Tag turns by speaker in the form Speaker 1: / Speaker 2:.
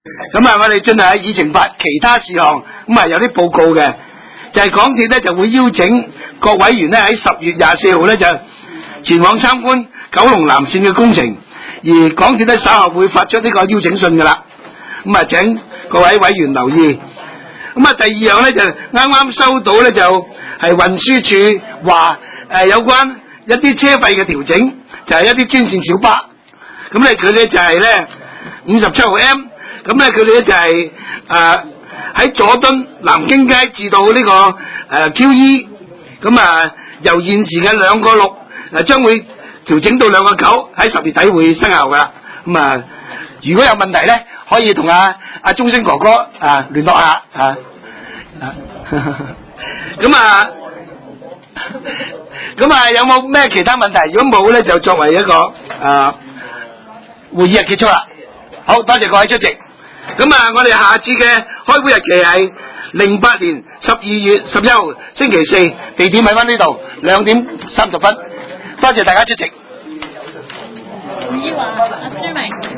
Speaker 1: 咁啊，我哋進行議程法其他事項，咁啊有啲報告嘅，就係港鐵咧就會邀請各委員咧喺10月24號咧就前往參觀九龍南線嘅工程，而港鐵咧稍後會發出呢個邀請信噶啦，咁啊請各位委員留意。咁啊第二樣咧就啱啱收到咧就係運輸署話有關一啲車費嘅調整，就係一啲專線小巴，咁咧佢咧就係咧57號 M， 咁咧佢哋咧就係喺佐敦南京街至到呢個QE， 咁啊由現時嘅2個6將會調整到2個9，喺10月底會生效噶啦。咁啊如果有問題咧，可以同阿鐘聲哥哥聯絡下咁啊有冇咩其他問題？如果冇咧，就作為一個會議結束啦。好多謝各位出席。咁啊，我哋下次嘅開會日期係08年12月11號星期四，地點喺翻呢度2點30分。多謝大家出席。
Speaker 2: 會議話阿朱明。